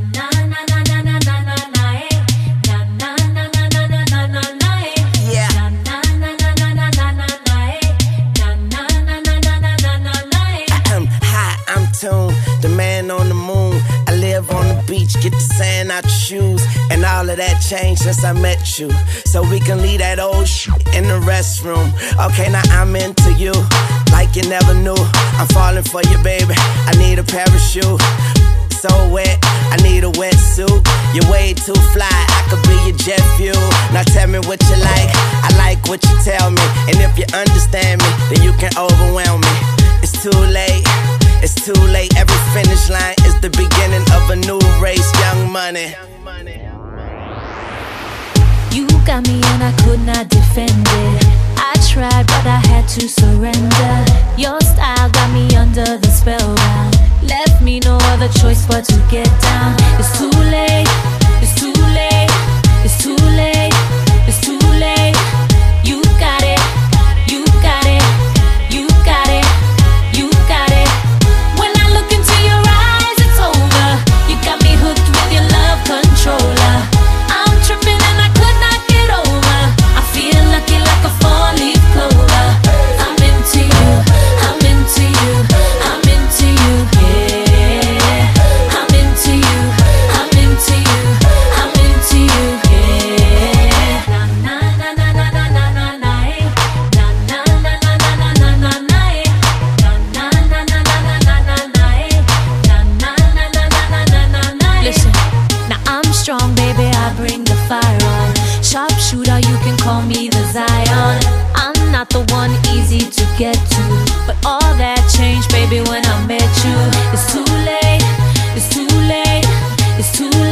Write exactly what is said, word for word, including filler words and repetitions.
The man on the moon, I live on the beach, get the sand out your shoes. And all of that changed since I met you. So we can leave that old shit in the restroom. Okay, now I'm into you, like you never knew. I'm falling for you, baby, I need a parachute. So wet, I need a wetsuit. You're way too fly, I could be your jet fuel. Now tell me what you like, I like what you tell me. And if you understand me, then you can overwhelm me. It's too late, it's too late. Every finish line is the beginning of a new race. Young Money. You got me and I could not defend it. I tried but I had to surrender. Your style got me under the spellbound. Left me no other choice but to get down. It's too late, it's too late, it's too late, it's too late. You got it, you got it, you got it, you got it. When I look into your eyes, it's over. You got me hooked with your love controller. I'm tripping and I could not get over. I feel lucky like a four-leaf clover. I'm into you, I'm into you, I'm into you, yeah. I'm into you, I'm into you, I'm into you, yeah. Na na na na na na na na, eh. Na na na na na na na na na, eh. Na na na na na na na na na, eh. Na na na na na na na na. Listen, now I'm strong, baby, I bring the fire on. Sharpshooter, you can call me the Zion. I'm not the one easy to get to, but all that changed, baby, when I met you. It's too late, it's too late, it's too late.